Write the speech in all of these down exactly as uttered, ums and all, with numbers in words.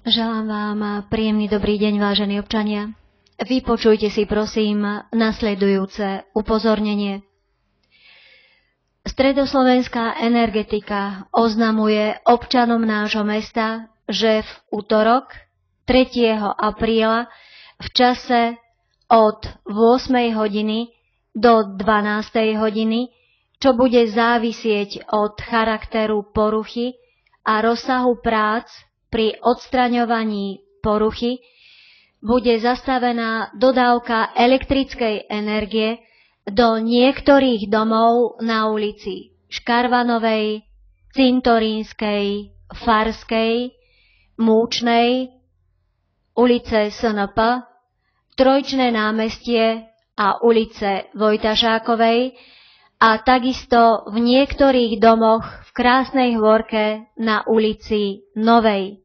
Želám vám príjemný dobrý deň, vážení občania. Vypočujte si prosím nasledujúce upozornenie. Stredoslovenská energetika oznamuje občanom nášho mesta, že v útorok tretieho apríla v čase od ôsmej hodiny do dvanástej hodiny, čo bude závisieť od charakteru poruchy a rozsahu prác pri odstraňovaní poruchy, bude zastavená dodávka elektrickej energie do niektorých domov na ulici Škarvanovej, Cintorínskej, Farskej, Múčnej, ulice es en pé, Trojčné námestie a ulice Vojtašákovej a takisto v niektorých domoch v Krásnej Hôrke na ulici Novej.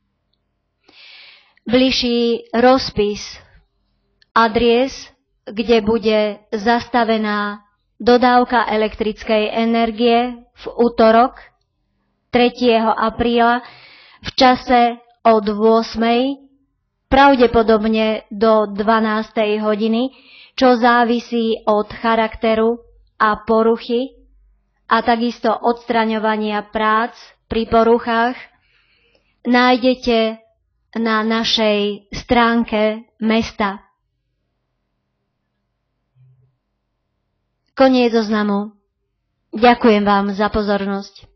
Bližší rozpis adries, kde bude zastavená dodávka elektrickej energie v útorok tretieho apríla v čase od ôsmej pravdepodobne do dvanástej hodiny, čo závisí od charakteru a poruchy a takisto odstraňovania prác pri poruchách, nájdete na našej stránke mesta. Koniec oznamu. Ďakujem vám za pozornosť.